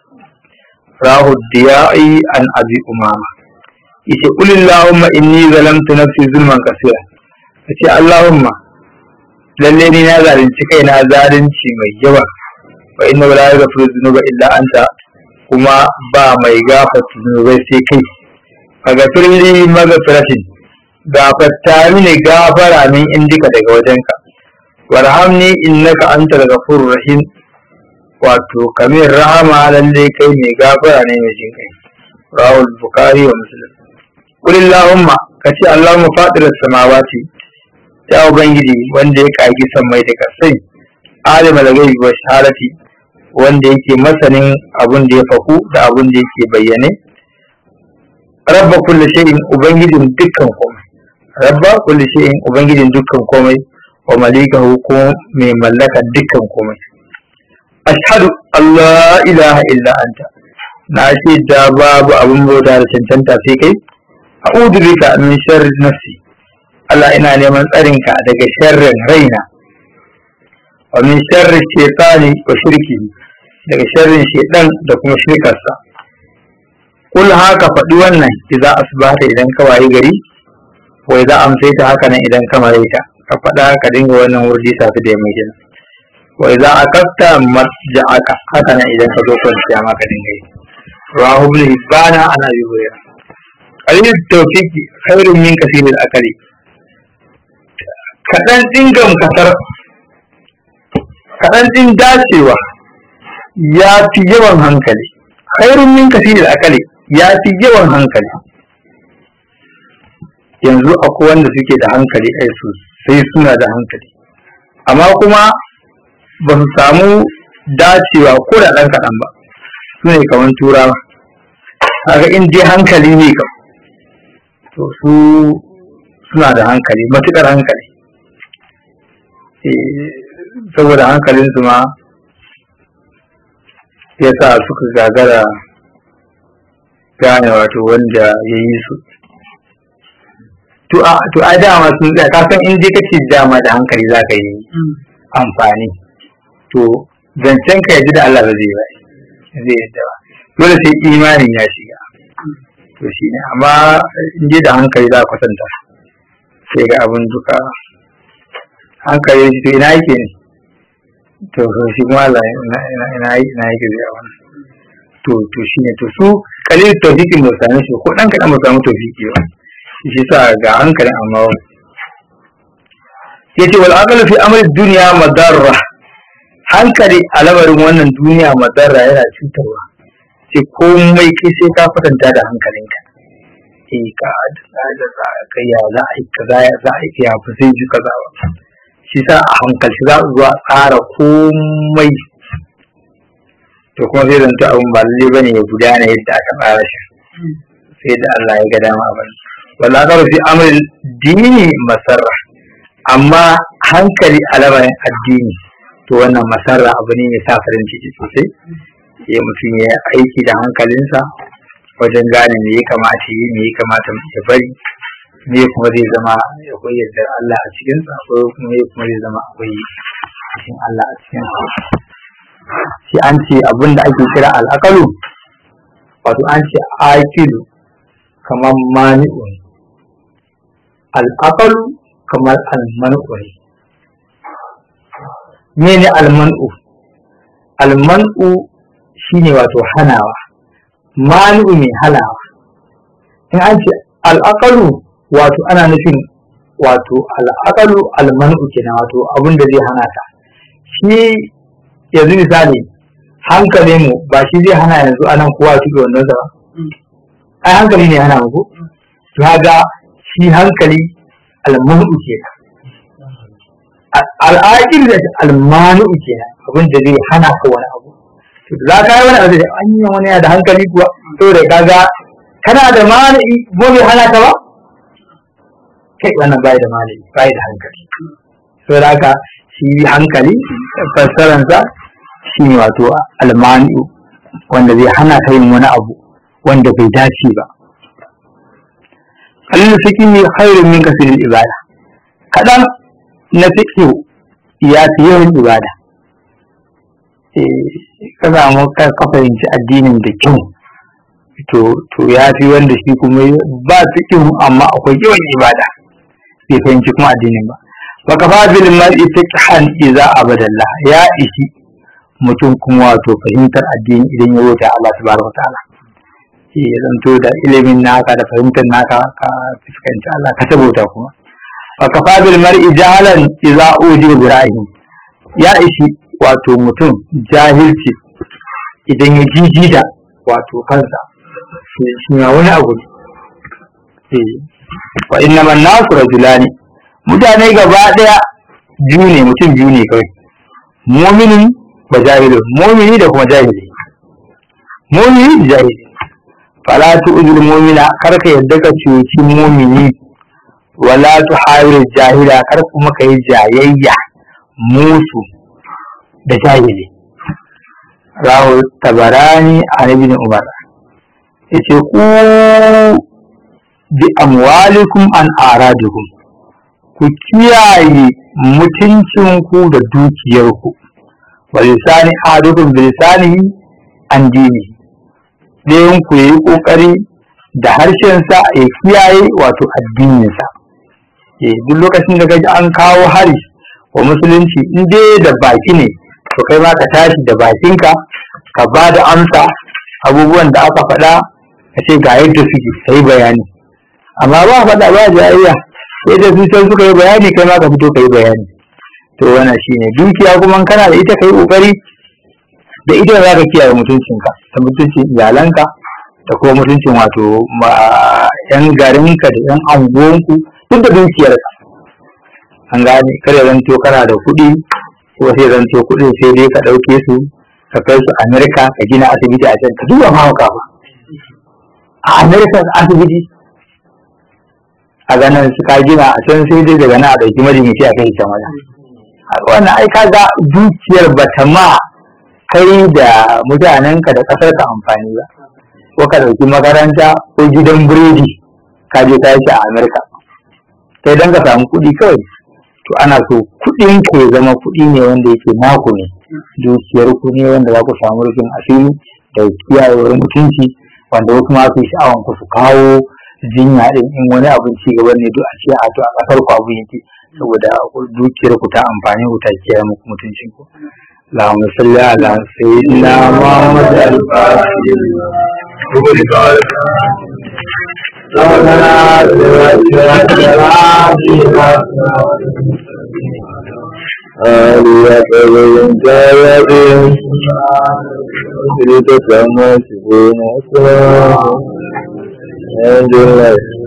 Rahu Diya'i an Abi Umama. Yace qul Allahumma inni zalamtu nafsi zulman kaseera. Yace Allahumma lalle ni na zalunci kaina zalunci mai yawa. Wa inna la yaghfiru dhunuba illa anta, kuma ba mai gafarta zunubai sai kai. Faghfir li maghfiratin, gafarta mini gafara min indika daga wajenka. Warhamni innaka antal ghafurur rahim, wato kamar rahama lalle kai mai gafara ne mai jin kai. Rawul Bukhari wa Muslim. Qul Allahumma, kace Allahumma fatir as-samawati, ya ubangiji wanda ya kagi sammai da kasai, alimul ghaibi wa shahadati, wanda yake masanin abin da ya faku da abin da yake bayyane. Rabba kulli shay'in, ubangijin dukkan komai. Rabba kulli shay'in, ubangijin dukkan komai, wa malikahu, ko mai mallaka dukkan komai. Ashhadu Allah ilaha illa anta, na ce da babu abin bauta da cancanta sai kai. A'udhu bika min sharri nafsi, Allah ina neman tsarinka daga sharrin raina. Wa min sharri shaytani wa shirkihi, daga sharrin shaytan da kuma shirkarsa. Kul haka faɗi wannan idza asbahta idan ka wayi gari, wa idza amsayta haka nan idan ka maraita. Ka faɗa ka dinga wannan wurdi safi da yamma kenan. Wa idza akasta masja'aka, haka nan idan ka zo kwanciya ma ka dinga yi. Rahu ibn Hibban ana Abi Hurairah. Qalil tawfiqi khairun min kaseeril akali. Kaɗan ɗingam kasar kaɗan ɗin dacewa ya fi yawan hankali, khairun min kasiril akali ya fi yawan hankali. Yanzu akwai wanda suke da hankali ai su sai suna da hankali, amma kuma ba su samu dacewa ko da ɗan kaɗan ba, su ne kamar turawa. Kaga in dai hankali ne kam to su suna da hankali, matuƙar hankali, saboda hankalinsu ma ya sa suka gagara gane wato wanda ya yi su. To a dama sun tsaya, kasan in je kace dama da hankali za ka yi amfani, to zancen ka yaji da Allah ba zai ba zai yadda ba, dole sai imanin ya shiga. To shi ne, amma in je da hankali za ka kwatanta sai ga abin duka hankali to ina yake ne, to shi kuma Allah ina yake zai a wannan. To to shi ne, to su kalil tawfiqin ba same shi ko dan kadan ba samu tawfiqi ba, shi sa ga hankalin amma yace wal aqlu fi amri dunya madarra, hankali a lamarin wannan duniya madarra yana cutarwa, sai komai kai sai ka kwatanta da hankalinka. Eh ka da za ka ya za a yi kaza ya za a yi ya fi sai ji kaza ba, shi sa a hankalci za su zuwa tsara komai, to kuma sai zanta abun ba lalle bane ya gudana yadda aka tsara shi, sai da Allah ya ga dama ba. Wala ka fi amrul dini masarra, amma hankali a lamarin addini to wannan masarra abu ne mai sa farin ciki sosai. Ya mutum ya aiki da hankalinsa wajen gane me ya kamata yi, me ya kamata ya bari, me kuma zai zama akwai yadda Allah a cikinsa, ko me kuma zai zama akwai cikin Allah a cikinsa. Shi an ce abin da ake kira al'akalu, wato an ce akilu kamar mani'u, al'akalu kamar alman'u ne. Mene alman'u? Alman'u shine wato hanawa, mani'u mai hanawa. In an ce al'akalu wato ana nufin wato al'akalu alman'u kenan, wato abin da zai hana ka. Shi yanzu misali hankalin mu ba shi zai hana yanzu anan kowa tuke wannan sa ba, ai hankali ne hana mu, to kaga shi hankali almanu kenan, al'aqil da almanu kenan, abin da zai hana ka wani abu. To za ka yi wani abu da an yi wani da hankali kuwa, to da kaga kana da mani ko bai hana ka ba, kai wannan bai da mani bai da hankali. To da haka shi hankali fassaransa shi ne wato almani wanda zai hana ka yin wani abu wanda bai dace ba. Kalil fiqhi khairun min kasiril ibada, kadan na fiqhi ya fi yawan ibada. Eh ka samu ka fahimci addinin da kyau, to to ya fi wanda shi kuma ba fiqhi amma akwai yawan ibada bai fahimci kuma addinin ba. Wa kafa bil mar'i fiqhan idza abadallah, ya ishi mutum kuma wato fahimtar addini idan ya wuce Allah subhanahu wataala. Shi ya zanto da ilimin naka da fahimtar naka ka fuskanci Allah ka sabota kuma. Wa kafa bil mar'i jahalan idza ujiba bi ra'yihi, ya ishi wato mutum jahilci idan ya jijida wato kansa, shi ma wani abu ne. Wa innaman nasu rajulani, mutane gaba daya biyu ne, mutum biyu ne kawai, mu'minin wa jahilun, mu'mini da kuma jahili. Mu'mini jahili, fala tu'zil mu'mina, kar ka yadda ka cuci mu'mini, wala tuhawir jahila, kar kuma ka yi jayayya musu da jahili. Rawu Tabarani an ibn Umar, yace ku bi amwalikum an aradikum, ku kiyaye mutuncinku da dukiyarku, wa lisani ahadukum bi lisanihi an dini, dayan ku yi kokari da harshensa ya kiyaye wato addininsa. Eh duk lokacin da kaji an kawo hari wa musulunci, in dai da baki ne, to kai ma ka tashi da bakinka ka ba da amsa abubuwan da aka faɗa, ka ce ga yadda suke kai bayani, amma ba faɗa ba jayayya, sai da su suka yi bayani kai ma ka fito ka yi bayani. to wannan shine dukiya kuma kana da ita kai kokari da ita za ka kiyaye mutuncinka da mutuncin iyalanka da kuma mutuncin wato yan garinka da yan anguwanku duk da dukiyarka an gane kare zanto kana da kuɗi ko sai zanto kuɗin sai dai ka ɗauke su ka kai su Amerika ka gina asibiti a can ka duba mahauka ba a Amerika asibiti a ganin su ka gina a can sai dai daga nan a ɗauki majinyaci a kai can wajen wannan ai kaga dukiyar bata ma kai da mutanenka da ƙasar ka amfani ba ko ka ɗauki makaranta ko gidan biredi ka je ka yi a Amerika sai dan ka samu kuɗi kawai to ana so kuɗin ka ya zama kuɗi ne wanda yake naku ne dukiyar ku ne wanda za ku samu rufin asiri da kiyayewar mutunci wanda wasu ma su sha'awan ku su kawo jinya din in wani abin ci gaba ne duk a ce a to a ƙasar ku abu yake saboda dukiyar ku ta amfani ku ta kiyaye muku mutuncin ku اللهم صل على سيدنا محمد الفاتح آلية بالجاية تريد تسمى سبحانه وتعالى